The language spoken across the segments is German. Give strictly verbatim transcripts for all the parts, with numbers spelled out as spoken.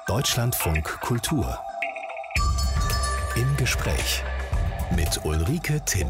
Deutschlandfunk Kultur. Im Gespräch mit Ulrike Timm.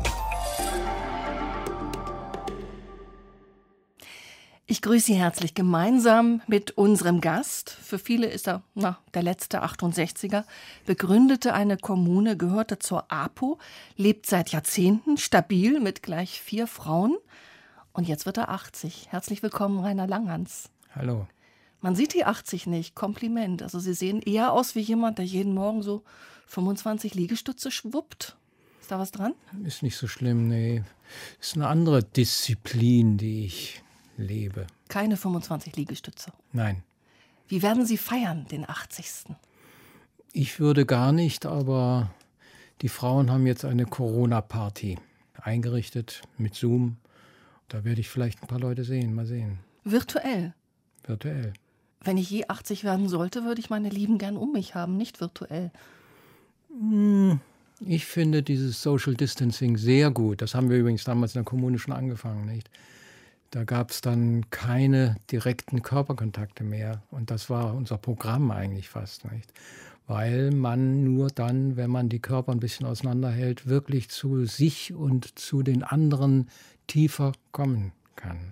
Ich grüße Sie herzlich gemeinsam mit unserem Gast. Für viele ist er na, der letzte achtundsechziger. Begründete eine Kommune, gehörte zur APO, lebt seit Jahrzehnten stabil mit gleich vier Frauen. Und jetzt wird er achtzig. Herzlich willkommen, Rainer Langhans. Hallo. Man sieht die achtzig nicht. Kompliment. Also Sie sehen eher aus wie jemand, der jeden Morgen so fünfundzwanzig Liegestütze schwuppt. Ist da was dran? Ist nicht so schlimm, nee. Ist eine andere Disziplin, die ich lebe. Keine fünfundzwanzig Liegestütze? Nein. Wie werden Sie feiern, den achtzigsten? Ich würde gar nicht, aber die Frauen haben jetzt eine Corona-Party eingerichtet mit Zoom. Da werde ich vielleicht ein paar Leute sehen, mal sehen. Virtuell? Virtuell. Wenn ich je achtzig werden sollte, würde ich meine Lieben gern um mich haben, nicht virtuell. Ich finde dieses Social Distancing sehr gut. Das haben wir übrigens damals in der Kommune schon angefangen, nicht? Da gab es dann keine direkten Körperkontakte mehr. Und das war unser Programm eigentlich fast, nicht? Weil man nur dann, wenn man die Körper ein bisschen auseinanderhält, wirklich zu sich und zu den anderen tiefer kommen kann.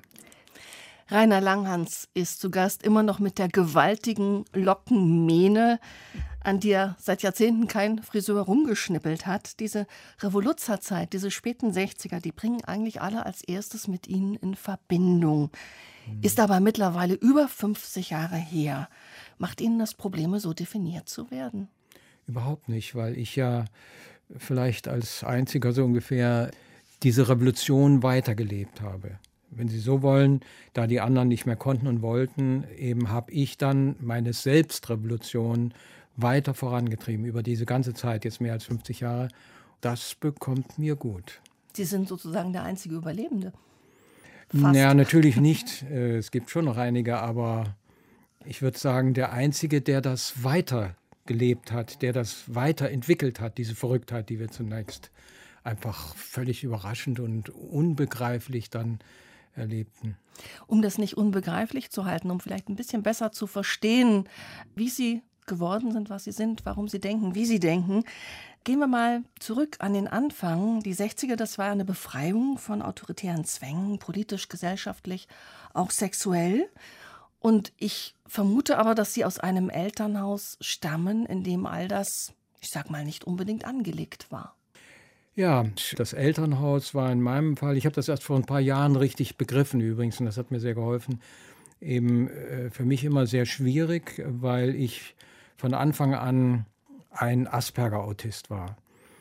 Rainer Langhans ist zu Gast, immer noch mit der gewaltigen Lockenmähne, an die er seit Jahrzehnten kein Friseur rumgeschnippelt hat. Diese Revoluzzerzeit, diese späten sechziger, die bringen eigentlich alle als erstes mit Ihnen in Verbindung. Mhm. Ist aber mittlerweile über fünfzig Jahre her. Macht Ihnen das Probleme, so definiert zu werden? Überhaupt nicht, weil ich ja vielleicht als Einziger so ungefähr diese Revolution weitergelebt habe. Wenn Sie so wollen, da die anderen nicht mehr konnten und wollten, eben habe ich dann meine Selbstrevolution weiter vorangetrieben über diese ganze Zeit, jetzt mehr als fünfzig Jahre. Das bekommt mir gut. Sie sind sozusagen der einzige Überlebende. Fast. Ja, natürlich nicht. Es gibt schon noch einige, aber ich würde sagen, der Einzige, der das weitergelebt hat, der das weiterentwickelt hat, diese Verrücktheit, die wir zunächst einfach völlig überraschend und unbegreiflich dann erlebten. Um das nicht unbegreiflich zu halten, um vielleicht ein bisschen besser zu verstehen, wie Sie geworden sind, was Sie sind, warum Sie denken, wie Sie denken, gehen wir mal zurück an den Anfang. Die sechziger, das war eine Befreiung von autoritären Zwängen, politisch, gesellschaftlich, auch sexuell. Und ich vermute aber, dass Sie aus einem Elternhaus stammen, in dem all das, ich sag mal, nicht unbedingt angelegt war. Ja, das Elternhaus war in meinem Fall, ich habe das erst vor ein paar Jahren richtig begriffen übrigens, und das hat mir sehr geholfen, eben äh, für mich immer sehr schwierig, weil ich von Anfang an ein Asperger-Autist war.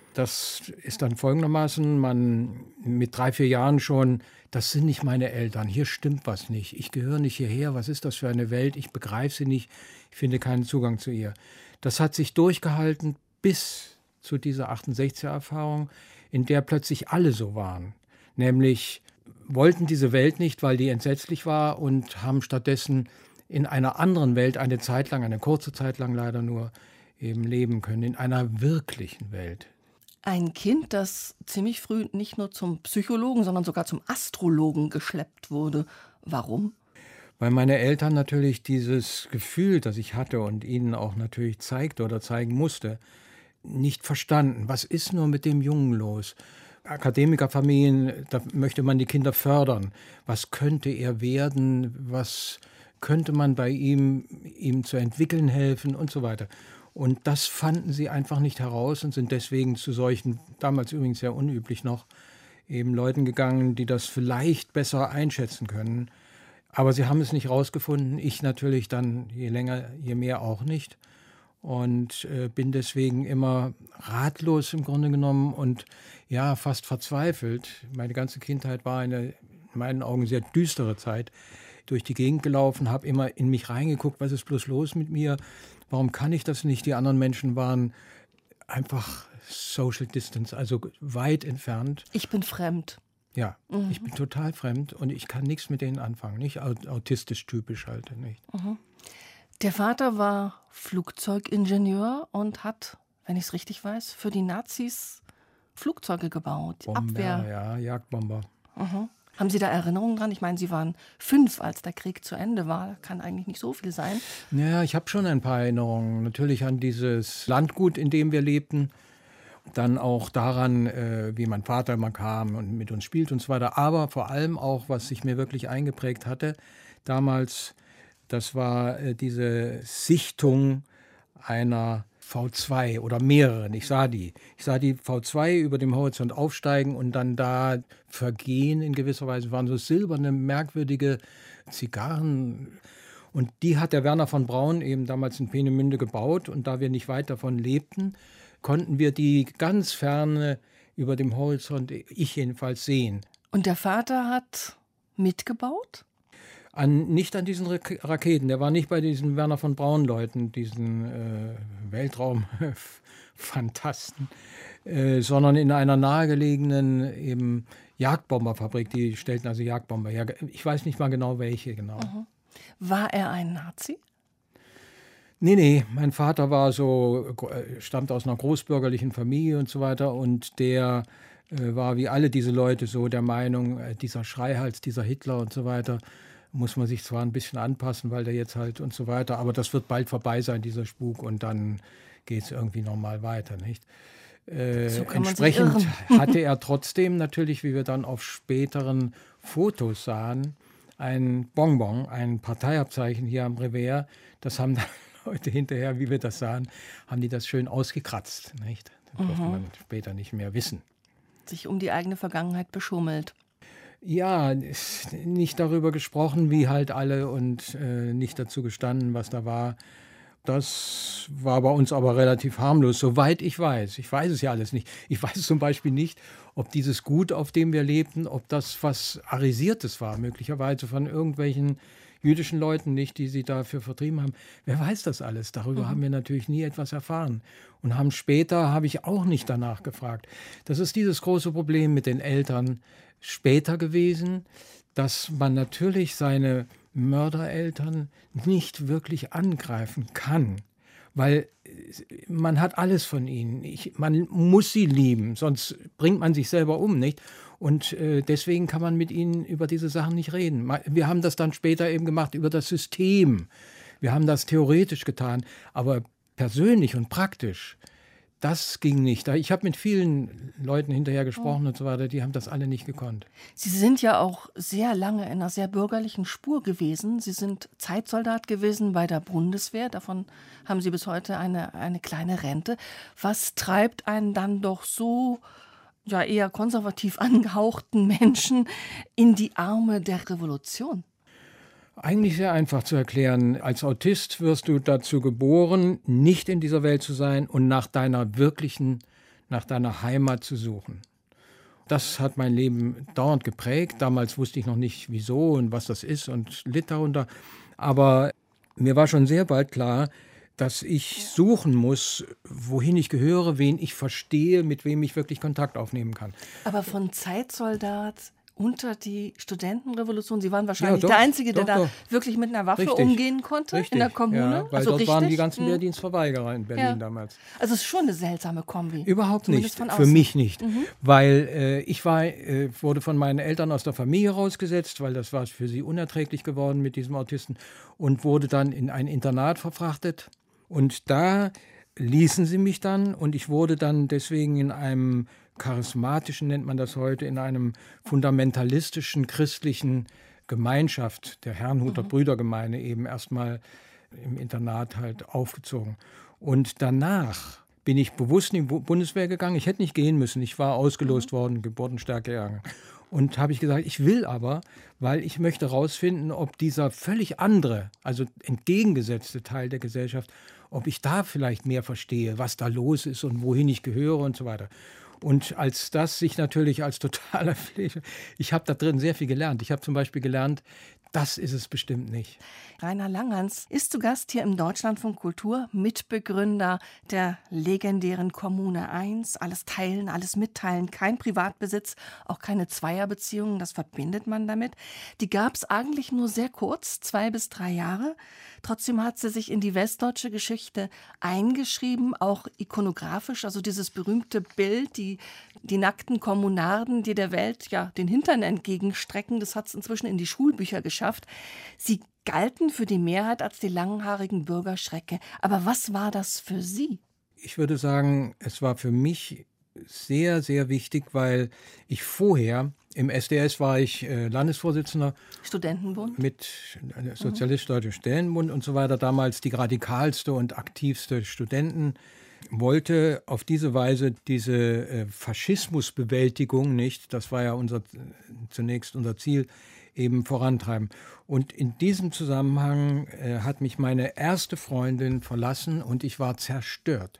Das ist dann folgendermaßen, man mit drei, vier Jahren schon, das sind nicht meine Eltern, hier stimmt was nicht, ich gehöre nicht hierher, was ist das für eine Welt, ich begreife sie nicht, ich finde keinen Zugang zu ihr. Das hat sich durchgehalten bis zu dieser achtundsechziger-Erfahrung, in der plötzlich alle so waren. Nämlich wollten diese Welt nicht, weil die entsetzlich war und haben stattdessen in einer anderen Welt eine Zeit lang, eine kurze Zeit lang leider nur, eben leben können, in einer wirklichen Welt. Ein Kind, das ziemlich früh nicht nur zum Psychologen, sondern sogar zum Astrologen geschleppt wurde. Warum? Weil meine Eltern natürlich dieses Gefühl, das ich hatte und ihnen auch natürlich zeigte oder zeigen musste, nicht verstanden. Was ist nur mit dem Jungen los? Akademikerfamilien, da möchte man die Kinder fördern. Was könnte er werden? Was könnte man bei ihm, ihm zu entwickeln helfen und so weiter. Und das fanden sie einfach nicht heraus und sind deswegen zu solchen, damals übrigens sehr unüblich noch, eben Leuten gegangen, die das vielleicht besser einschätzen können. Aber sie haben es nicht rausgefunden. Ich natürlich dann je länger, je mehr auch nicht. Und äh, bin deswegen immer ratlos im Grunde genommen und ja, fast verzweifelt. Meine ganze Kindheit war eine, in meinen Augen, sehr düstere Zeit. Durch die Gegend gelaufen, habe immer in mich reingeguckt, was ist bloß los mit mir? Warum kann ich das nicht? Die anderen Menschen waren einfach Social Distance, also weit entfernt. Ich bin fremd. Ja, Mhm. ich bin total fremd und ich kann nichts mit denen anfangen. Nicht autistisch typisch halt nicht. Mhm. Der Vater war Flugzeugingenieur und hat, wenn ich es richtig weiß, für die Nazis Flugzeuge gebaut. Bomber, Abwehr. ja, Jagdbomber. Mhm. Haben Sie da Erinnerungen dran? Ich meine, Sie waren fünf, als der Krieg zu Ende war. Kann eigentlich nicht so viel sein. Ja, ich habe schon ein paar Erinnerungen. Natürlich an dieses Landgut, in dem wir lebten. Dann auch daran, äh, wie mein Vater immer kam und mit uns spielt und so weiter. Aber vor allem auch, was sich mir wirklich eingeprägt hatte damals, das war äh, diese Sichtung einer V zwei oder mehreren. Ich sah die. Ich sah die V zwei über dem Horizont aufsteigen und dann da vergehen in gewisser Weise. Waren so silberne, merkwürdige Zigarren. Und die hat der Werner von Braun eben damals in Peenemünde gebaut. Und da wir nicht weit davon lebten, konnten wir die ganz ferne über dem Horizont, ich jedenfalls, sehen. Und der Vater hat mitgebaut? An, nicht an diesen Raketen. Der war nicht bei diesen Werner von Braun-Leuten, diesen äh, Weltraumfantasten, äh, sondern in einer nahegelegenen eben Jagdbomberfabrik. Die stellten also Jagdbomber her. Ich weiß nicht mal genau, welche genau. Mhm. War er ein Nazi? Nee, nee, mein Vater war so, stammt aus einer großbürgerlichen Familie und so weiter und der äh, war wie alle diese Leute so der Meinung, äh, dieser Schreihals, dieser Hitler und so weiter, muss man sich zwar ein bisschen anpassen, weil der jetzt halt und so weiter, aber das wird bald vorbei sein, dieser Spuk, und dann geht es irgendwie normal weiter, nicht? Äh, so kann man entsprechend sich irren. hatte er trotzdem natürlich, wie wir dann auf späteren Fotos sahen, ein Bonbon, ein Parteiabzeichen hier am Revers. Das haben dann Leute hinterher, wie wir das sahen, haben die das schön ausgekratzt, nicht? Das durfte man später nicht mehr wissen. Sich um die eigene Vergangenheit beschummelt. Ja, nicht darüber gesprochen, wie halt alle, und äh, nicht dazu gestanden, was da war. Das war bei uns aber relativ harmlos, soweit ich weiß. Ich weiß es ja alles nicht. Ich weiß zum Beispiel nicht, ob dieses Gut, auf dem wir lebten, ob das was Arisiertes war, möglicherweise von irgendwelchen jüdischen Leuten nicht, die sie dafür vertrieben haben. Wer weiß das alles? Darüber mhm. haben wir natürlich nie etwas erfahren. Und haben später, habe ich auch nicht danach gefragt. Das ist dieses große Problem mit den Eltern später gewesen, dass man natürlich seine Mördereltern nicht wirklich angreifen kann, weil man hat alles von ihnen. Ich, man muss sie lieben, sonst bringt man sich selber um, nicht? Und äh, deswegen kann man mit ihnen über diese Sachen nicht reden. Wir haben das dann später eben gemacht über das System. Wir haben das theoretisch getan, aber persönlich und praktisch, das ging nicht. Ich habe mit vielen Leuten hinterher gesprochen und so weiter, die haben das alle nicht gekonnt. Sie sind ja auch sehr lange in einer sehr bürgerlichen Spur gewesen. Sie sind Zeitsoldat gewesen bei der Bundeswehr. Davon haben Sie bis heute eine, eine kleine Rente. Was treibt einen dann doch so ja, eher konservativ angehauchten Menschen in die Arme der Revolution? Eigentlich sehr einfach zu erklären. Als Autist wirst du dazu geboren, nicht in dieser Welt zu sein und nach deiner wirklichen, nach deiner Heimat zu suchen. Das hat mein Leben dauernd geprägt. Damals wusste ich noch nicht, wieso und was das ist und litt darunter. Aber mir war schon sehr bald klar, dass ich suchen muss, wohin ich gehöre, wen ich verstehe, mit wem ich wirklich Kontakt aufnehmen kann. Aber von Zeitsoldat unter die Studentenrevolution, Sie waren wahrscheinlich ja, doch, der Einzige, der doch, da doch. wirklich mit einer Waffe Richtig. umgehen konnte Richtig. in der Kommune. Ja, weil also dort richtig? waren die ganzen Hm. Wehrdienstverweigerer in Berlin Ja. damals. Also es ist schon eine seltsame Kombi. Überhaupt Zumindest nicht, von für außen. mich nicht. Mhm. Weil äh, ich war, äh, wurde von meinen Eltern aus der Familie rausgesetzt, weil das war für sie unerträglich geworden mit diesem Autisten, und wurde dann in ein Internat verfrachtet. Und da ließen sie mich dann, und ich wurde dann deswegen in einem charismatischen, nennt man das heute, in einem fundamentalistischen christlichen Gemeinschaft, der Herrnhuter mhm. Brüdergemeine, eben erstmal im Internat halt aufgezogen. Und danach bin ich bewusst in die Bundeswehr gegangen. Ich hätte nicht gehen müssen. Ich war ausgelost mhm. worden, Geburtenstärke ergangen. Und habe ich gesagt, ich will aber, weil ich möchte herausfinden, ob dieser völlig andere, also entgegengesetzte Teil der Gesellschaft, ob ich da vielleicht mehr verstehe, was da los ist und wohin ich gehöre und so weiter. Und als das sich natürlich als totaler Pflege, ich habe da drin sehr viel gelernt. Ich habe zum Beispiel gelernt, Das ist es bestimmt nicht. Rainer Langhans ist zu Gast hier im Deutschlandfunk Kultur, Mitbegründer der legendären Kommune eins. Alles teilen, alles mitteilen, kein Privatbesitz, auch keine Zweierbeziehungen, das verbindet man damit. Die gab es eigentlich nur sehr kurz, zwei bis drei Jahre. Trotzdem hat sie sich in die westdeutsche Geschichte eingeschrieben, auch ikonografisch, also dieses berühmte Bild, die, die nackten Kommunarden, die der Welt ja den Hintern entgegenstrecken, das hat es inzwischen in die Schulbücher geschafft. Sie galten für die Mehrheit als die langhaarigen Bürgerschrecke. Aber was war das für Sie? Ich würde sagen, es war für mich sehr, sehr wichtig, weil ich vorher, im S D S war ich äh, Landesvorsitzender. Studentenbund? Mit äh, Sozialistisch-Deutscher Studentenbund und so weiter, damals die radikalste und aktivste Studenten, wollte auf diese Weise diese äh, Faschismusbewältigung, nicht, das war ja unser, zunächst unser Ziel, eben vorantreiben. Und in diesem Zusammenhang äh, hat mich meine erste Freundin verlassen und ich war zerstört.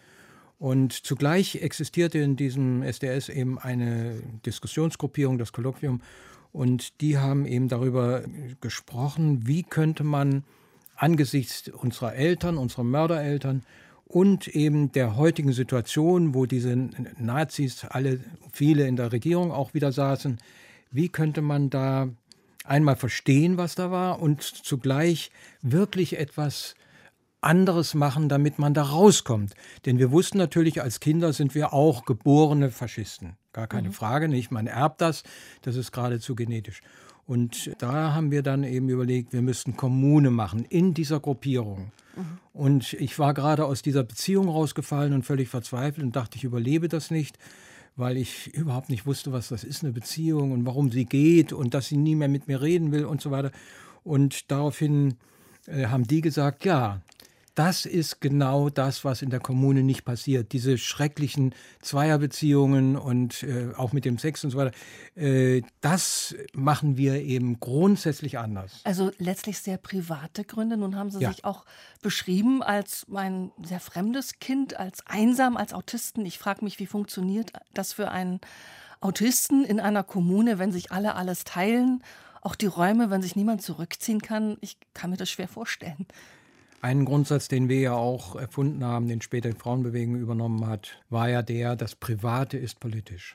Und zugleich existierte in diesem S D S eben eine Diskussionsgruppierung, das Kolloquium, und die haben eben darüber gesprochen, wie könnte man angesichts unserer Eltern, unserer Mördereltern und eben der heutigen Situation, wo diese Nazis alle, viele in der Regierung auch wieder saßen, wie könnte man da einmal verstehen, was da war und zugleich wirklich etwas anderes machen, damit man da rauskommt. Denn wir wussten natürlich, als Kinder sind wir auch geborene Faschisten. Gar keine mhm. Frage, nicht? Man erbt das, das ist geradezu genetisch. Und da haben wir dann eben überlegt, wir müssten Kommune machen in dieser Gruppierung. Mhm. Und ich war gerade aus dieser Beziehung rausgefallen und völlig verzweifelt und dachte, ich überlebe das nicht, weil ich überhaupt nicht wusste, was das ist, eine Beziehung und warum sie geht und dass sie nie mehr mit mir reden will und so weiter. Und daraufhin äh, haben die gesagt, ja, das ist genau das, was in der Kommune nicht passiert. Diese schrecklichen Zweierbeziehungen und äh, auch mit dem Sex und so weiter, äh, das machen wir eben grundsätzlich anders. Also letztlich sehr private Gründe. Nun haben Sie ja. sich auch beschrieben als mein sehr fremdes Kind, als einsam, als Autisten. Ich frage mich, wie funktioniert das für einen Autisten in einer Kommune, wenn sich alle alles teilen? Auch die Räume, wenn sich niemand zurückziehen kann? Ich kann mir das schwer vorstellen. Ein Grundsatz, den wir ja auch erfunden haben, den später die Frauenbewegung übernommen hat, war ja der, das Private ist politisch.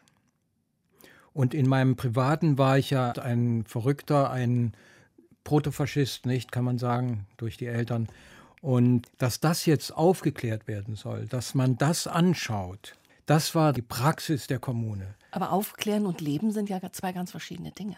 Und in meinem Privaten war ich ja ein Verrückter, ein Protofaschist, nicht, kann man sagen, durch die Eltern. Und dass das jetzt aufgeklärt werden soll, dass man das anschaut, das war die Praxis der Kommune. Aber Aufklären und Leben sind ja zwei ganz verschiedene Dinge.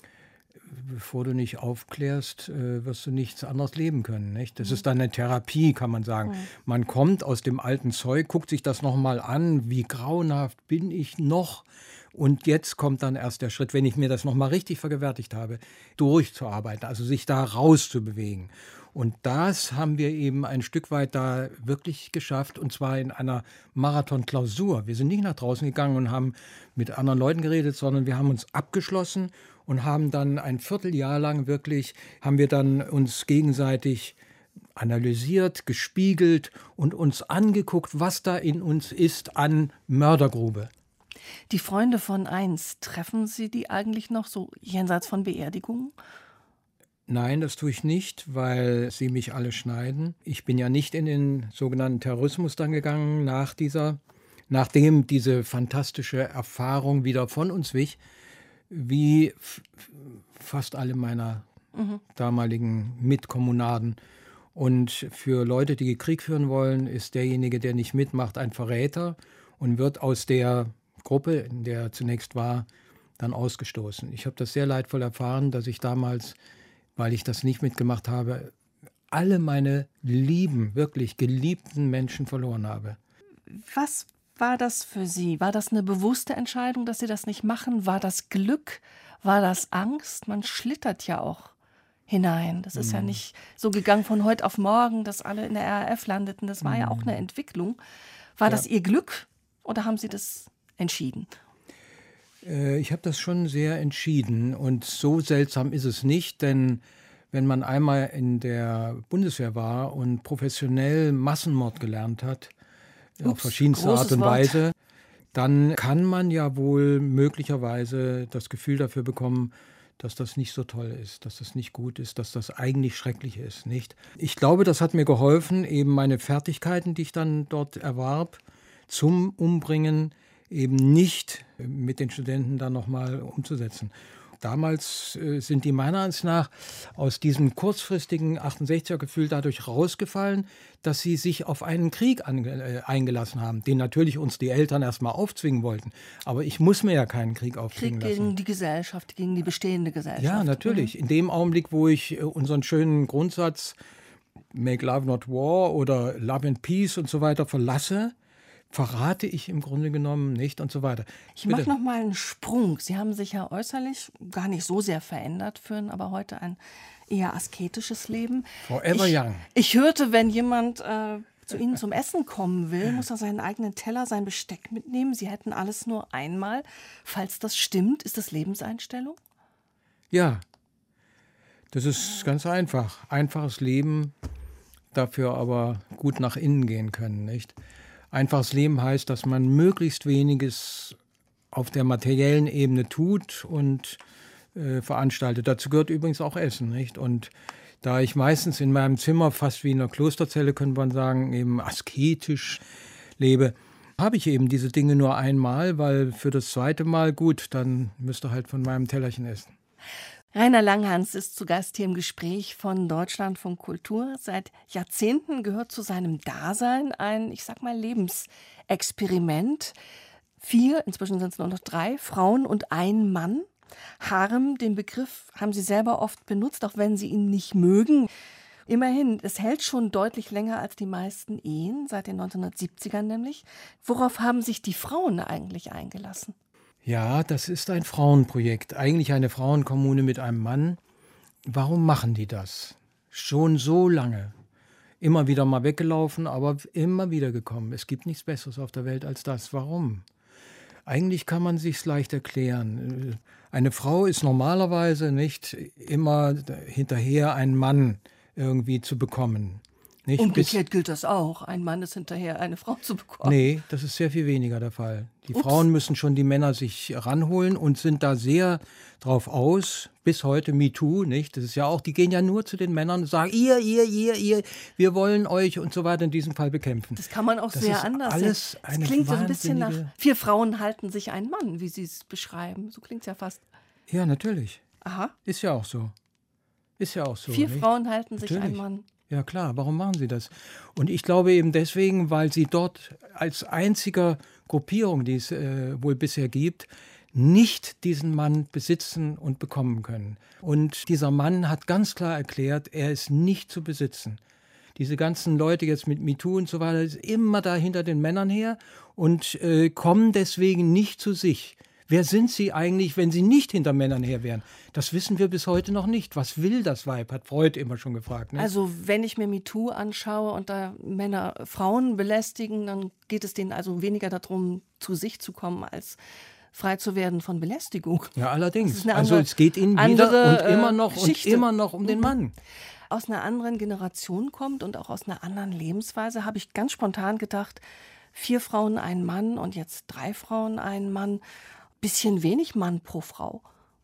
Bevor du nicht aufklärst, wirst du nichts anderes leben können. Nicht? Das mhm. ist dann eine Therapie, kann man sagen. Mhm. Man kommt aus dem alten Zeug, guckt sich das nochmal an, wie grauenhaft bin ich noch. Und jetzt kommt dann erst der Schritt, wenn ich mir das nochmal richtig vergewärtigt habe, durchzuarbeiten, also sich da rauszubewegen. Und das haben wir eben ein Stück weit da wirklich geschafft, und zwar in einer Marathon-Klausur. Wir sind nicht nach draußen gegangen und haben mit anderen Leuten geredet, sondern wir haben uns abgeschlossen und haben dann ein Vierteljahr lang wirklich, haben wir dann uns gegenseitig analysiert, gespiegelt und uns angeguckt, was da in uns ist an Mördergrube. Die Freunde von eins, treffen Sie die eigentlich noch so jenseits von Beerdigungen? Nein, das tue ich nicht, weil sie mich alle schneiden. Ich bin ja nicht in den sogenannten Terrorismus dann gegangen, nach dieser, nachdem diese fantastische Erfahrung wieder von uns wich, wie f- fast alle meiner mhm. damaligen Mitkommunarden. Und für Leute, die Krieg führen wollen, ist derjenige, der nicht mitmacht, ein Verräter und wird aus der Gruppe, in der er zunächst war, dann ausgestoßen. Ich habe das sehr leidvoll erfahren, dass ich damals, weil ich das nicht mitgemacht habe, alle meine lieben, wirklich geliebten Menschen verloren habe. Was war das für Sie? War das eine bewusste Entscheidung, dass Sie das nicht machen? War das Glück? War das Angst? Man schlittert ja auch hinein. Das ist mhm. ja nicht so gegangen von heute auf morgen, dass alle in der R A F landeten. Das war mhm. ja auch eine Entwicklung. War ja. das Ihr Glück oder haben Sie das entschieden? Ich habe das schon sehr entschieden und so seltsam ist es nicht, denn wenn man einmal in der Bundeswehr war und professionell Massenmord gelernt hat, Ups, auf verschiedenste Art und Weise, Wort. Dann kann man ja wohl möglicherweise das Gefühl dafür bekommen, dass das nicht so toll ist, dass das nicht gut ist, dass das eigentlich schrecklich ist, nicht? Ich glaube, das hat mir geholfen, eben meine Fertigkeiten, die ich dann dort erwarb, zum Umbringen eben nicht mit den Studenten dann nochmal umzusetzen. Damals äh, sind die meiner Ansicht nach aus diesem kurzfristigen achtundsechziger-Gefühl dadurch rausgefallen, dass sie sich auf einen Krieg ange- äh, eingelassen haben, den natürlich uns die Eltern erstmal aufzwingen wollten. Aber ich muss mir ja keinen Krieg aufzwingen Krieg lassen. gegen die Gesellschaft, gegen die bestehende Gesellschaft. Ja, natürlich. In dem Augenblick, wo ich äh, unseren schönen Grundsatz Make Love Not War oder Love and Peace und so weiter verlasse, verrate ich im Grunde genommen nicht und so weiter. Ich mache noch mal einen Sprung. Sie haben sich ja äußerlich gar nicht so sehr verändert, führen aber heute ein eher asketisches Leben. Forever ich, young. Ich hörte, wenn jemand äh, zu Ihnen zum Essen kommen will, muss er seinen eigenen Teller, sein Besteck mitnehmen. Sie hätten alles nur einmal. Falls das stimmt, ist das Lebenseinstellung? Ja, das ist ganz einfach. Einfaches Leben, dafür aber gut nach innen gehen können, nicht? Einfaches Leben heißt, dass man möglichst weniges auf der materiellen Ebene tut und äh, veranstaltet. Dazu gehört übrigens auch Essen, nicht? Und da ich meistens in meinem Zimmer, fast wie in einer Klosterzelle, könnte man sagen, eben asketisch lebe, habe ich eben diese Dinge nur einmal, weil für das zweite Mal, gut, dann müsste halt von meinem Tellerchen essen. Rainer Langhans ist zu Gast hier im Gespräch von Deutschlandfunk Kultur. Seit Jahrzehnten gehört zu seinem Dasein ein, ich sag mal, Lebensexperiment. Vier, inzwischen sind es nur noch drei, Frauen und ein Mann. Harem, den Begriff haben Sie selber oft benutzt, auch wenn Sie ihn nicht mögen. Immerhin, es hält schon deutlich länger als die meisten Ehen, seit den neunzehnhundertsiebzigern nämlich. Worauf haben sich die Frauen eigentlich eingelassen? Ja, das ist ein Frauenprojekt, eigentlich eine Frauenkommune mit einem Mann. Warum machen die das? Schon so lange. Immer wieder mal weggelaufen, aber immer wieder gekommen. Es gibt nichts Besseres auf der Welt als das. Warum? Eigentlich kann man sich's leicht erklären. Eine Frau ist normalerweise nicht immer hinterher, einen Mann irgendwie zu bekommen. Nicht? Umgekehrt Bis, gilt das auch. Ein Mann ist hinterher, eine Frau zu bekommen. Nee, das ist sehr viel weniger der Fall. Die Ups. Frauen müssen schon die Männer sich ranholen und sind da sehr drauf aus. Bis heute MeToo, nicht? Das ist ja auch, die gehen ja nur zu den Männern und sagen, ihr, ihr, ihr, ihr, wir wollen euch und so weiter in diesem Fall bekämpfen. Das kann man auch Das sehr ist anders alles sehen. eine Das klingt so ein bisschen nach, wahnsinnige- vier Frauen halten sich einen Mann, wie Sie es beschreiben. So klingt es ja fast. Ja, natürlich. Aha. Ist ja auch so. Ist ja auch so. Vier nicht? Frauen halten sich Natürlich. einen Mann. Ja klar, warum machen sie das? Und ich glaube eben deswegen, weil sie dort als einziger Gruppierung, die es äh, wohl bisher gibt, nicht diesen Mann besitzen und bekommen können. Und dieser Mann hat ganz klar erklärt, er ist nicht zu besitzen. Diese ganzen Leute jetzt mit MeToo und so weiter, ist immer da hinter den Männern her und äh, kommen deswegen nicht zu sich. Wer sind sie eigentlich, wenn sie nicht hinter Männern her wären? Das wissen wir bis heute noch nicht. Was will das Weib, hat Freud immer schon gefragt. Ne? Also wenn ich mir MeToo anschaue und da Männer Frauen belästigen, dann geht es denen also weniger darum, zu sich zu kommen, als frei zu werden von Belästigung. Ja, Das allerdings. ist eine Also andere- es geht ihnen andere, wieder und äh, immer noch Geschichte. und immer noch um den Mann. Aus einer anderen Generation kommt und auch aus einer anderen Lebensweise, habe ich ganz spontan gedacht, vier Frauen, ein Mann und jetzt drei Frauen, ein Mann. Bisschen wenig Mann pro Frau.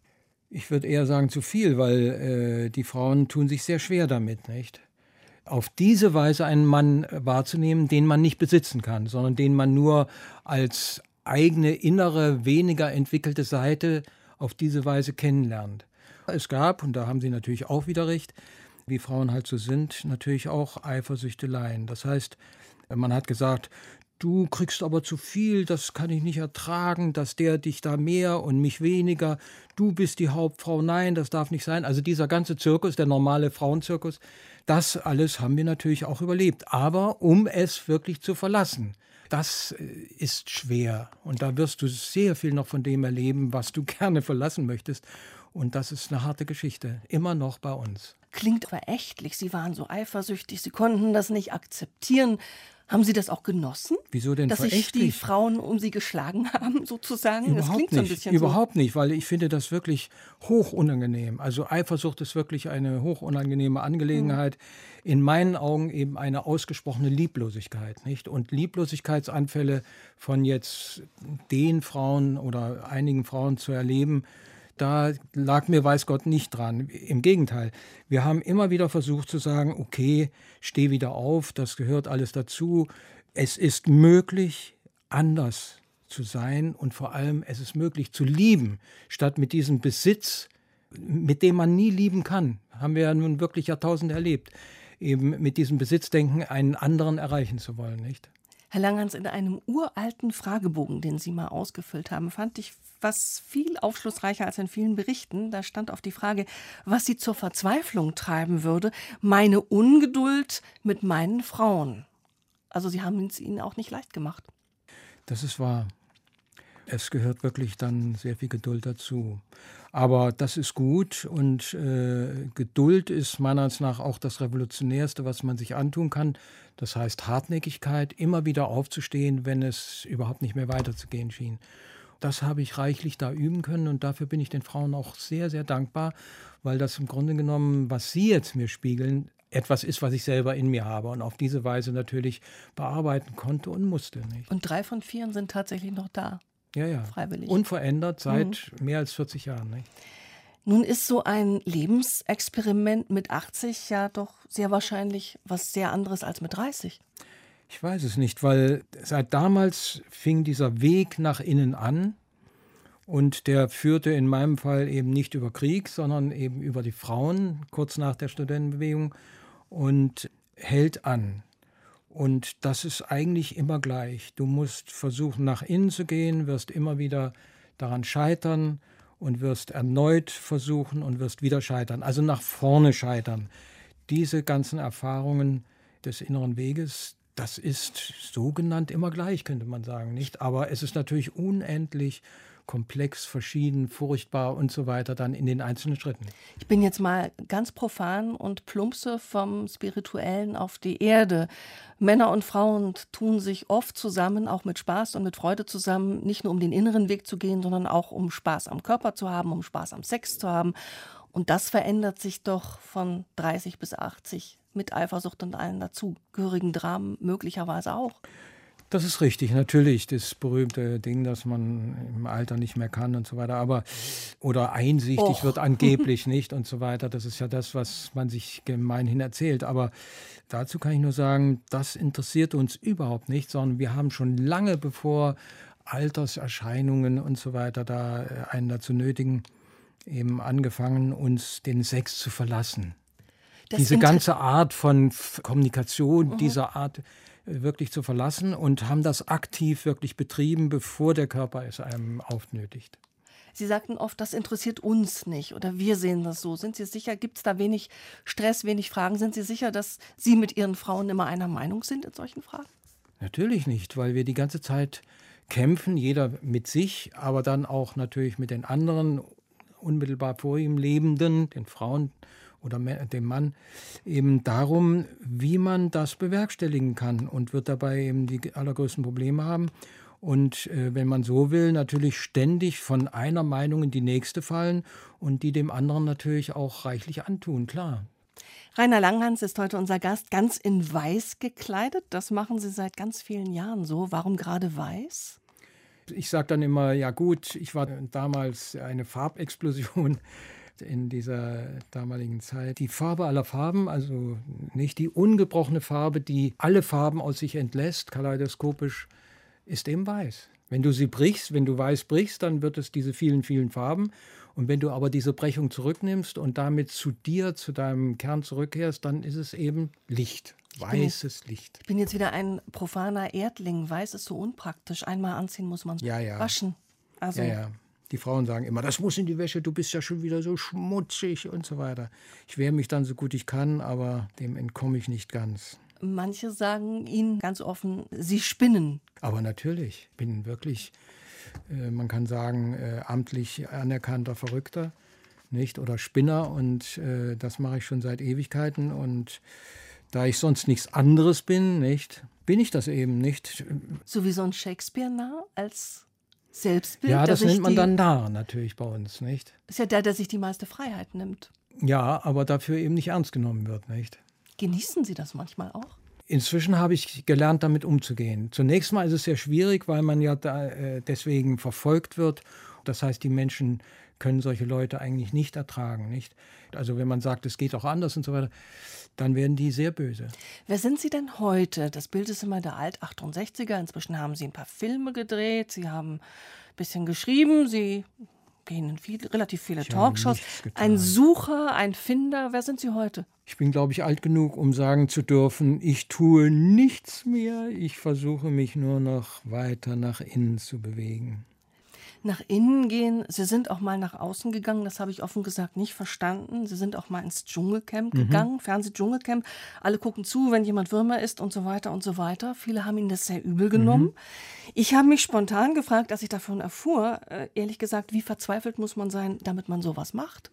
Ich würde eher sagen zu viel, weil äh, die Frauen tun sich sehr schwer damit, nicht? Auf diese Weise einen Mann wahrzunehmen, den man nicht besitzen kann, sondern den man nur als eigene innere, weniger entwickelte Seite auf diese Weise kennenlernt. Es gab, und da haben Sie natürlich auch wieder recht, wie Frauen halt so sind, natürlich auch Eifersüchteleien. Das heißt, man hat gesagt, du kriegst aber zu viel, das kann ich nicht ertragen, dass der dich da mehr und mich weniger, du bist die Hauptfrau, nein, das darf nicht sein. Also dieser ganze Zirkus, der normale Frauenzirkus, das alles haben wir natürlich auch überlebt. Aber um es wirklich zu verlassen, das ist schwer. Und da wirst du sehr viel noch von dem erleben, was du gerne verlassen möchtest. Und das ist eine harte Geschichte, immer noch bei uns. Klingt verächtlich. Sie waren so eifersüchtig, Sie konnten das nicht akzeptieren. Haben Sie das auch genossen? Wieso denn Dass sich die verächtlich? Frauen um Sie geschlagen haben, sozusagen? das Überhaupt klingt so ein nicht, bisschen überhaupt nicht, weil ich finde das wirklich hoch unangenehm. Also Eifersucht ist wirklich eine hoch unangenehme Angelegenheit. In meinen Augen eben eine ausgesprochene Lieblosigkeit, nicht? Und Lieblosigkeitsanfälle von jetzt den Frauen oder einigen Frauen zu erleben, Da lag mir, weiß Gott, nicht dran. Im Gegenteil, wir haben immer wieder versucht zu sagen, okay, steh wieder auf, das gehört alles dazu. Es ist möglich, anders zu sein und vor allem es ist möglich zu lieben, statt mit diesem Besitz, mit dem man nie lieben kann, haben wir ja nun wirklich Jahrtausende erlebt, eben mit diesem Besitzdenken einen anderen erreichen zu wollen, nicht? Herr Langhans, in einem uralten Fragebogen, den Sie mal ausgefüllt haben, fand ich was viel aufschlussreicher als in vielen Berichten. Da stand auf die Frage, was Sie zur Verzweiflung treiben würde, meine Ungeduld mit meinen Frauen. Also Sie haben es ihnen auch nicht leicht gemacht. Das ist wahr. Es gehört wirklich dann sehr viel Geduld dazu. Aber das ist gut und äh, Geduld ist meiner Ansicht nach auch das Revolutionärste, was man sich antun kann. Das heißt Hartnäckigkeit, immer wieder aufzustehen, wenn es überhaupt nicht mehr weiterzugehen schien. Das habe ich reichlich da üben können und dafür bin ich den Frauen auch sehr, sehr dankbar, weil das im Grunde genommen, was sie jetzt mir spiegeln, etwas ist, was ich selber in mir habe und auf diese Weise natürlich bearbeiten konnte und musste. Nicht? Und drei von vier sind tatsächlich noch da. Ja, ja. Freiwillig. Unverändert seit mhm. mehr als vierzig Jahren. Nicht? Nun ist so ein Lebensexperiment mit achtzig ja doch sehr wahrscheinlich was sehr anderes als mit dreißig. Ich weiß es nicht, weil seit damals fing dieser Weg nach innen an und der führte in meinem Fall eben nicht über Krieg, sondern eben über die Frauen, kurz nach der Studentenbewegung und hält an. Und das ist eigentlich immer gleich. Du musst versuchen, nach innen zu gehen, wirst immer wieder daran scheitern und wirst erneut versuchen und wirst wieder scheitern. Also nach vorne scheitern. Diese ganzen Erfahrungen des inneren Weges, das ist so genannt immer gleich, könnte man sagen, nicht? Aber es ist natürlich unendlich komplex, verschieden, furchtbar und so weiter dann in den einzelnen Schritten. Ich bin jetzt mal ganz profan und plumpse vom Spirituellen auf die Erde. Männer und Frauen tun sich oft zusammen, auch mit Spaß und mit Freude zusammen, nicht nur um den inneren Weg zu gehen, sondern auch um Spaß am Körper zu haben, um Spaß am Sex zu haben. Und das verändert sich doch von dreißig bis achtzig mit Eifersucht und allen dazugehörigen Dramen möglicherweise auch. Das ist richtig, natürlich, das berühmte Ding, das man im Alter nicht mehr kann und so weiter, aber oder einsichtig Och. wird angeblich nicht und so weiter, das ist ja das, was man sich gemeinhin erzählt, aber dazu kann ich nur sagen, das interessiert uns überhaupt nicht, sondern wir haben schon lange bevor Alterserscheinungen und so weiter da einen dazu nötigen, eben angefangen, uns den Sex zu verlassen. Das Diese ganze Art von Kommunikation, mhm. dieser Art wirklich zu verlassen und haben das aktiv wirklich betrieben, bevor der Körper es einem aufnötigt. Sie sagten oft, das interessiert uns nicht oder wir sehen das so. Sind Sie sicher, gibt es da wenig Stress, wenig Fragen? Sind Sie sicher, dass Sie mit Ihren Frauen immer einer Meinung sind in solchen Fragen? Natürlich nicht, weil wir die ganze Zeit kämpfen, jeder mit sich, aber dann auch natürlich mit den anderen, unmittelbar vor ihm Lebenden, den Frauen oder dem Mann, eben darum, wie man das bewerkstelligen kann und wird dabei eben die allergrößten Probleme haben. Und äh, wenn man so will, natürlich ständig von einer Meinung in die nächste fallen und die dem anderen natürlich auch reichlich antun, klar. Rainer Langhans ist heute unser Gast, ganz in Weiß gekleidet. Das machen Sie seit ganz vielen Jahren so. Warum gerade Weiß? Ich sage dann immer, ja gut, ich war damals eine Farbexplosion in dieser damaligen Zeit. Die Farbe aller Farben, also nicht die ungebrochene Farbe, die alle Farben aus sich entlässt, kaleidoskopisch, ist eben weiß. Wenn du sie brichst, wenn du weiß brichst, dann wird es diese vielen, vielen Farben. Und wenn du aber diese Brechung zurücknimmst und damit zu dir, zu deinem Kern zurückkehrst, dann ist es eben Licht. Weißes ich Licht. Ich bin jetzt wieder ein profaner Erdling. Weiß ist so unpraktisch. Einmal anziehen muss man ja, ja. waschen. Also ja, ja. Die Frauen sagen immer, das muss in die Wäsche, du bist ja schon wieder so schmutzig und so weiter. Ich wehre mich dann so gut ich kann, aber dem entkomme ich nicht ganz. Manche sagen Ihnen ganz offen, Sie spinnen. Aber natürlich, ich bin wirklich, äh, man kann sagen, äh, amtlich anerkannter Verrückter, nicht? Oder Spinner und äh, das mache ich schon seit Ewigkeiten und da ich sonst nichts anderes bin, nicht, bin ich das eben nicht. So wie so ein Shakespeare-Narr als Selbstbild? Ja, das nennt man dann Narr natürlich bei uns, nicht? Ist ja der, der sich die meiste Freiheit nimmt. Ja, aber dafür eben nicht ernst genommen wird, nicht? Genießen Sie das manchmal auch? Inzwischen habe ich gelernt, damit umzugehen. Zunächst mal ist es sehr schwierig, weil man ja da, äh, deswegen verfolgt wird Das heißt, die Menschen können solche Leute eigentlich nicht ertragen, nicht? Also wenn man sagt, es geht auch anders und so weiter, dann werden die sehr böse. Wer sind Sie denn heute? Das Bild ist immer der Alt-achtundsechziger. Inzwischen haben Sie ein paar Filme gedreht, Sie haben ein bisschen geschrieben, Sie gehen in viel, relativ viele Ich Talkshows. Ein Sucher, ein Finder. Wer sind Sie heute? Ich bin, glaube ich, alt genug, um sagen zu dürfen, ich tue nichts mehr. Ich versuche mich nur noch weiter nach innen zu bewegen. Nach innen gehen. Sie sind auch mal nach außen gegangen, das habe ich offen gesagt nicht verstanden. Sie sind auch mal ins Dschungelcamp Mhm. gegangen, Fernseh-Dschungelcamp. Alle gucken zu, wenn jemand Würmer isst und so weiter und so weiter. Viele haben Ihnen das sehr übel genommen. Mhm. Ich habe mich spontan gefragt, als ich davon erfuhr, äh, ehrlich gesagt, wie verzweifelt muss man sein, damit man sowas macht?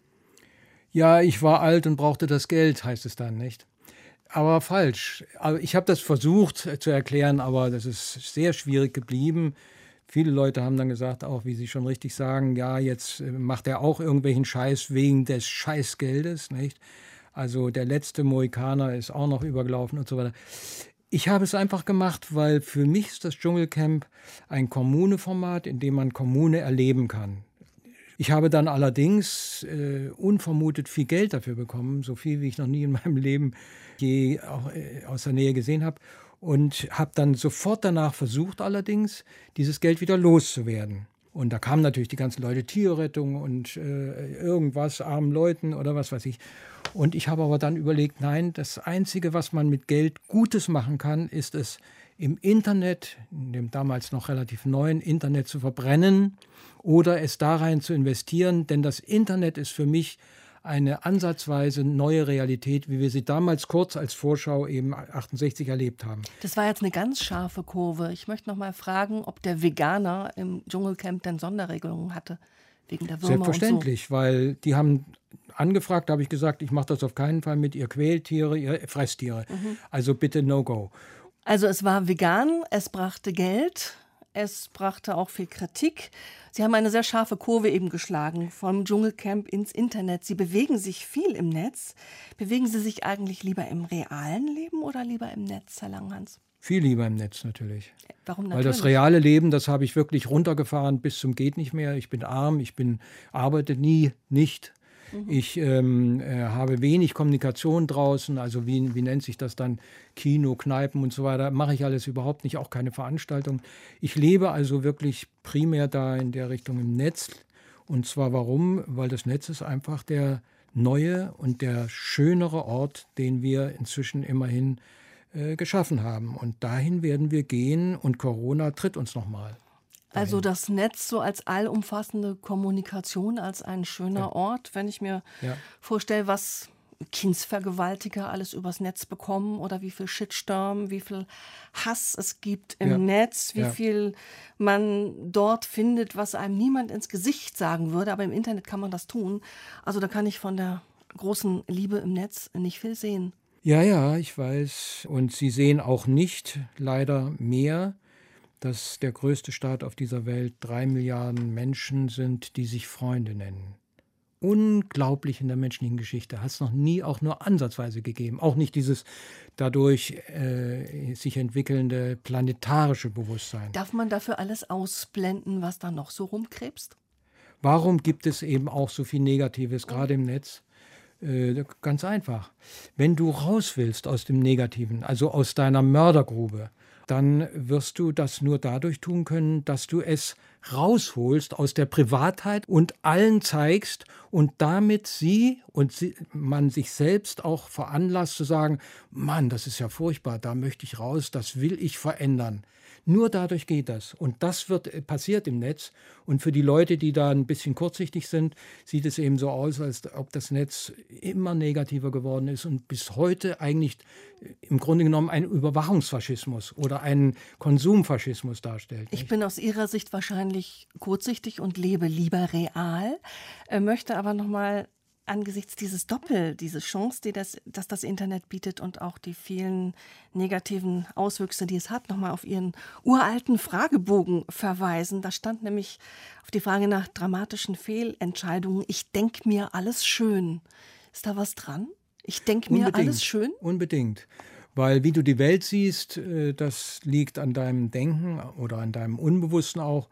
Ja, ich war alt und brauchte das Geld, heißt es dann, nicht? Aber falsch. Also ich habe das versucht zu erklären, aber das ist sehr schwierig geblieben. Viele Leute haben dann gesagt, auch wie Sie schon richtig sagen, ja, jetzt macht er auch irgendwelchen Scheiß wegen des Scheißgeldes, nicht? Also der letzte Mohikaner ist auch noch übergelaufen und so weiter. Ich habe es einfach gemacht, weil für mich ist das Dschungelcamp ein Kommune-Format, in dem man Kommune erleben kann. Ich habe dann allerdings äh, unvermutet viel Geld dafür bekommen, so viel, wie ich noch nie in meinem Leben je auch, äh, aus der Nähe gesehen habe. Und habe dann sofort danach versucht, allerdings, dieses Geld wieder loszuwerden. Und da kamen natürlich die ganzen Leute, Tierrettung und äh, irgendwas, armen Leuten oder was weiß ich. Und ich habe aber dann überlegt, nein, das Einzige, was man mit Geld Gutes machen kann, ist es im Internet, in dem damals noch relativ neuen Internet zu verbrennen oder es da rein zu investieren. Denn das Internet ist für mich eine ansatzweise neue Realität, wie wir sie damals kurz als Vorschau eben achtundsechzig erlebt haben. Das war jetzt eine ganz scharfe Kurve. Ich möchte noch mal fragen, ob der Veganer im Dschungelcamp denn Sonderregelungen hatte, wegen der Würmer Selbstverständlich, und so. Weil die haben angefragt, da habe ich gesagt, ich mache das auf keinen Fall mit, ihr quält Tiere, ihr fresst Tiere. Mhm. Also bitte No-Go. Also es war vegan, es brachte Geld, es brachte auch viel Kritik. Sie haben eine sehr scharfe Kurve eben geschlagen, vom Dschungelcamp ins Internet. Sie bewegen sich viel im Netz. Bewegen Sie sich eigentlich lieber im realen Leben oder lieber im Netz, Herr Langhans? Viel lieber im Netz natürlich. Warum natürlich? Weil das reale Leben, das habe ich wirklich runtergefahren bis zum geht nicht mehr. Ich bin arm, ich bin arbeite nie, nicht. Mhm. Ich ähm, äh, habe wenig Kommunikation draußen, also wie, wie nennt sich das dann, Kino, Kneipen und so weiter, mache ich alles überhaupt nicht, auch keine Veranstaltung. Ich lebe also wirklich primär da in der Richtung im Netz. Und zwar warum? Weil das Netz ist einfach der neue und der schönere Ort, den wir inzwischen immerhin äh, geschaffen haben. Und dahin werden wir gehen und Corona tritt uns nochmal. Also das Netz so als allumfassende Kommunikation, als ein schöner ja. Ort. Wenn ich mir ja. vorstelle, was Kindsvergewaltiger alles übers Netz bekommen oder wie viel Shitstorm, wie viel Hass es gibt im ja. Netz, wie ja. viel man dort findet, was einem niemand ins Gesicht sagen würde. Aber im Internet kann man das tun. Also da kann ich von der großen Liebe im Netz nicht viel sehen. Ja, ja, ich weiß. Und Sie sehen auch nicht leider mehr, dass der größte Staat auf dieser Welt drei Milliarden Menschen sind, die sich Freunde nennen. Unglaublich in der menschlichen Geschichte. Hat es noch nie auch nur ansatzweise gegeben. Auch nicht dieses dadurch äh, sich entwickelnde planetarische Bewusstsein. Darf man dafür alles ausblenden, was da noch so rumkrebst? Warum gibt es eben auch so viel Negatives, gerade im Netz? Äh, ganz einfach. Wenn du raus willst aus dem Negativen, also aus deiner Mördergrube, dann wirst du das nur dadurch tun können, dass du es rausholst aus der Privatheit und allen zeigst und damit sie und sie, man sich selbst auch veranlasst zu sagen, Mann, das ist ja furchtbar, da möchte ich raus, das will ich verändern. Nur dadurch geht das. Und das wird passiert im Netz. Und für die Leute, die da ein bisschen kurzsichtig sind, sieht es eben so aus, als ob das Netz immer negativer geworden ist und bis heute eigentlich im Grunde genommen einen Überwachungsfaschismus oder einen Konsumfaschismus darstellt. Ich bin aus Ihrer Sicht wahrscheinlich kurzsichtig und lebe lieber real, äh, möchte aber noch mal angesichts dieses Doppel, diese Chance, die das, dass das Internet bietet und auch die vielen negativen Auswüchse, die es hat, nochmal auf Ihren uralten Fragebogen verweisen. Da stand nämlich auf die Frage nach dramatischen Fehlentscheidungen, ich denke mir alles schön. Ist da was dran? Ich denke mir Unbedingt. alles schön? Unbedingt. Weil wie du die Welt siehst, das liegt an deinem Denken oder an deinem Unbewussten auch.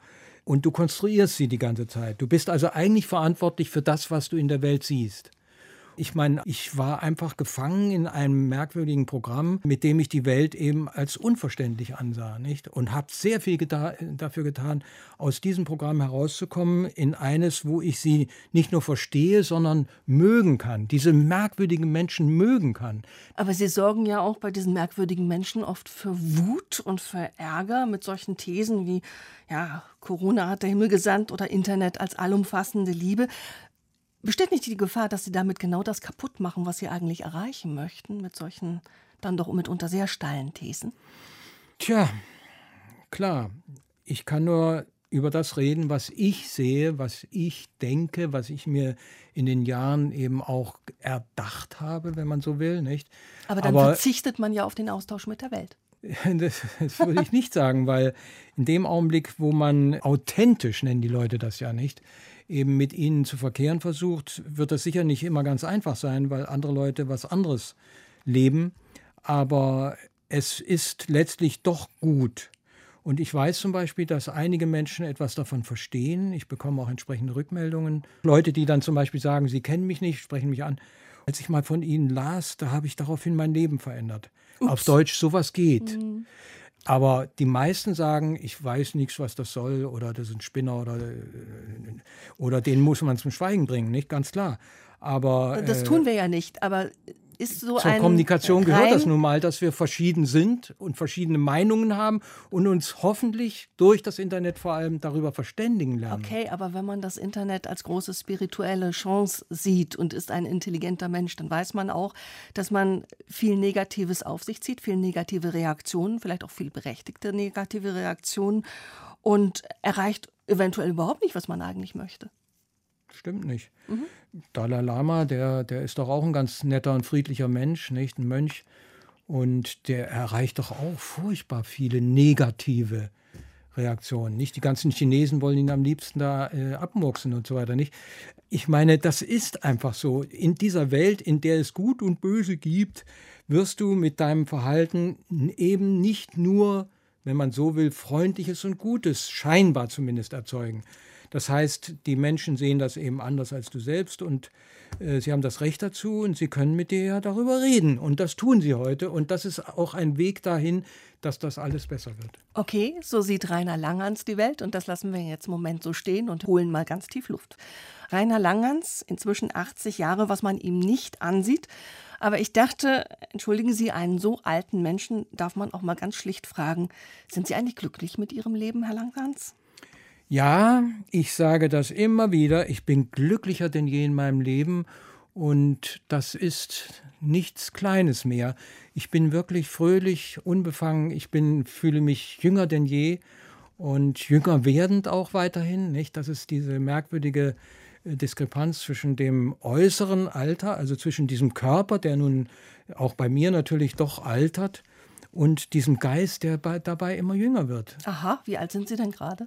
Und du konstruierst sie die ganze Zeit. Du bist also eigentlich verantwortlich für das, was du in der Welt siehst. Ich meine, ich war einfach gefangen in einem merkwürdigen Programm, mit dem ich die Welt eben als unverständlich ansah, nicht? Und habe sehr viel geta- dafür getan, aus diesem Programm herauszukommen in eines, wo ich sie nicht nur verstehe, sondern mögen kann, diese merkwürdigen Menschen mögen kann. Aber Sie sorgen ja auch bei diesen merkwürdigen Menschen oft für Wut und für Ärger mit solchen Thesen wie, ja, Corona hat der Himmel gesandt oder Internet als allumfassende Liebe. Besteht nicht die Gefahr, dass Sie damit genau das kaputt machen, was Sie eigentlich erreichen möchten, mit solchen dann doch mitunter sehr steilen Thesen? Tja, klar. Ich kann nur über das reden, was ich sehe, was ich denke, was ich mir in den Jahren eben auch erdacht habe, wenn man so will, nicht? Aber dann Aber verzichtet man ja auf den Austausch mit der Welt. Das, das würde ich nicht sagen, weil in dem Augenblick, wo man authentisch, nennen die Leute das ja nicht, eben mit ihnen zu verkehren versucht, wird das sicher nicht immer ganz einfach sein, weil andere Leute was anderes leben. Aber es ist letztlich doch gut. Und ich weiß zum Beispiel, dass einige Menschen etwas davon verstehen. Ich bekomme auch entsprechende Rückmeldungen. Leute, die dann zum Beispiel sagen, sie kennen mich nicht, sprechen mich an. Als ich mal von ihnen las, da habe ich daraufhin mein Leben verändert. Ups. Auf Deutsch, sowas geht. Mhm. Aber die meisten sagen, ich weiß nichts, was das soll, oder das sind Spinner, oder, oder den muss man zum Schweigen bringen, nicht? Ganz klar. Aber, das tun wir ja nicht, aber ist so zur ein Kommunikation gehört rein das nun mal, dass wir verschieden sind und verschiedene Meinungen haben und uns hoffentlich durch das Internet vor allem darüber verständigen lernen. Okay, aber wenn man das Internet als große spirituelle Chance sieht und ist ein intelligenter Mensch, dann weiß man auch, dass man viel Negatives auf sich zieht, viel negative Reaktionen, vielleicht auch viel berechtigte negative Reaktionen und erreicht eventuell überhaupt nicht, was man eigentlich möchte. Stimmt nicht. Mhm. Dalai Lama, der, der ist doch auch ein ganz netter und friedlicher Mensch, nicht? Ein Mönch. Und der erreicht doch auch furchtbar viele negative Reaktionen. Nicht? Die ganzen Chinesen wollen ihn am liebsten da äh, abmurksen und so weiter. Nicht? Ich meine, das ist einfach so. In dieser Welt, in der es Gut und Böse gibt, wirst du mit deinem Verhalten eben nicht nur, wenn man so will, Freundliches und Gutes, scheinbar zumindest erzeugen. Das heißt, die Menschen sehen das eben anders als du selbst und äh, sie haben das Recht dazu und sie können mit dir ja darüber reden. Und das tun sie heute und das ist auch ein Weg dahin, dass das alles besser wird. Okay, so sieht Rainer Langhans die Welt und das lassen wir jetzt im Moment so stehen und holen mal ganz tief Luft. Rainer Langhans, inzwischen achtzig Jahre, was man ihm nicht ansieht. Aber ich dachte, entschuldigen Sie, einen so alten Menschen darf man auch mal ganz schlicht fragen, sind Sie eigentlich glücklich mit Ihrem Leben, Herr Langhans? Ja, ich sage das immer wieder. Ich bin glücklicher denn je in meinem Leben und das ist nichts Kleines mehr. Ich bin wirklich fröhlich, unbefangen. Ich bin, fühle mich jünger denn je und jünger werdend auch weiterhin. Nicht? Das ist diese merkwürdige Diskrepanz zwischen dem äußeren Alter, also zwischen diesem Körper, der nun auch bei mir natürlich doch altert, und diesem Geist, der bei, dabei immer jünger wird. Aha, wie alt sind Sie denn gerade?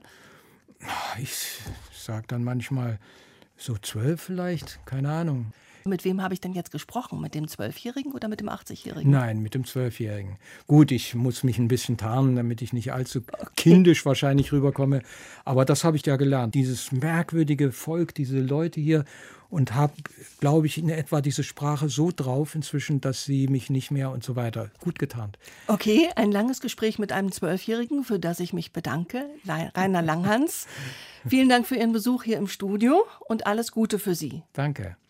Ich sage dann manchmal so zwölf vielleicht, keine Ahnung. Mit wem habe ich denn jetzt gesprochen? Mit dem Zwölfjährigen oder mit dem achtzigjährigen? Nein, mit dem Zwölfjährigen. Gut, ich muss mich ein bisschen tarnen, damit ich nicht allzu okay. kindisch wahrscheinlich rüberkomme. Aber das habe ich ja gelernt. Dieses merkwürdige Volk, diese Leute hier. Und habe, glaube ich, in etwa diese Sprache so drauf inzwischen, dass sie mich nicht mehr und so weiter gut getarnt. Okay, ein langes Gespräch mit einem Zwölfjährigen, für das ich mich bedanke. Rainer Langhans, vielen Dank für Ihren Besuch hier im Studio und alles Gute für Sie. Danke.